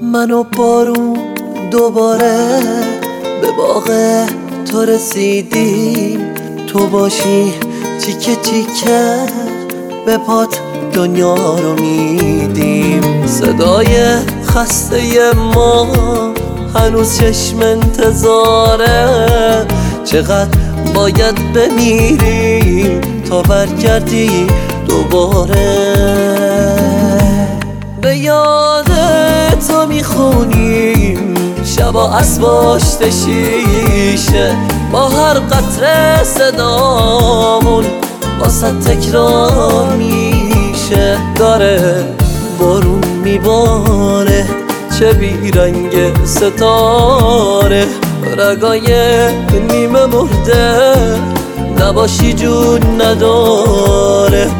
من و بارون دوباره به باغ تو رسیدیم. تو باشی تیکه تیکه به پات دنیا رو میدیم. صدای خسته ما هنوز چشم انتظاره. چقدر باید بمیریم تا برگردی دوباره. به یاد تو میخونیم شبا از پشت شیشه، با هر قطره صدامون واسه تکرار میشه. داره بارون میباره چه بیرنگ ستاره، رگای نیمه مرده نباشی جون نداره.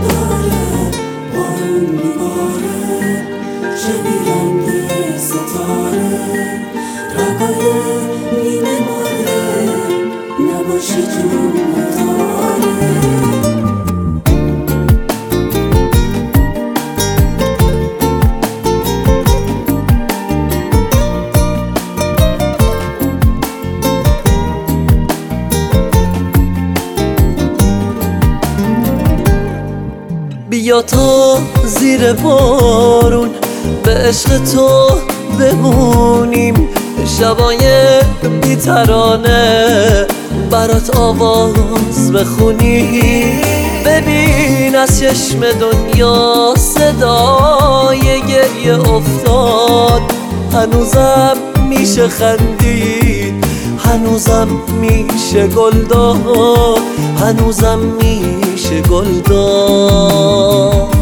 بیا تا زیر بارون به عشق تو بمونیم. شبای بی‌ترانه برات آواز بخونیم. ببین از چشم دنیا صدای گریه افتاد. هنوزم میشه خندید، هنوزم میشه گل داد، هنوزم میشه گل داد.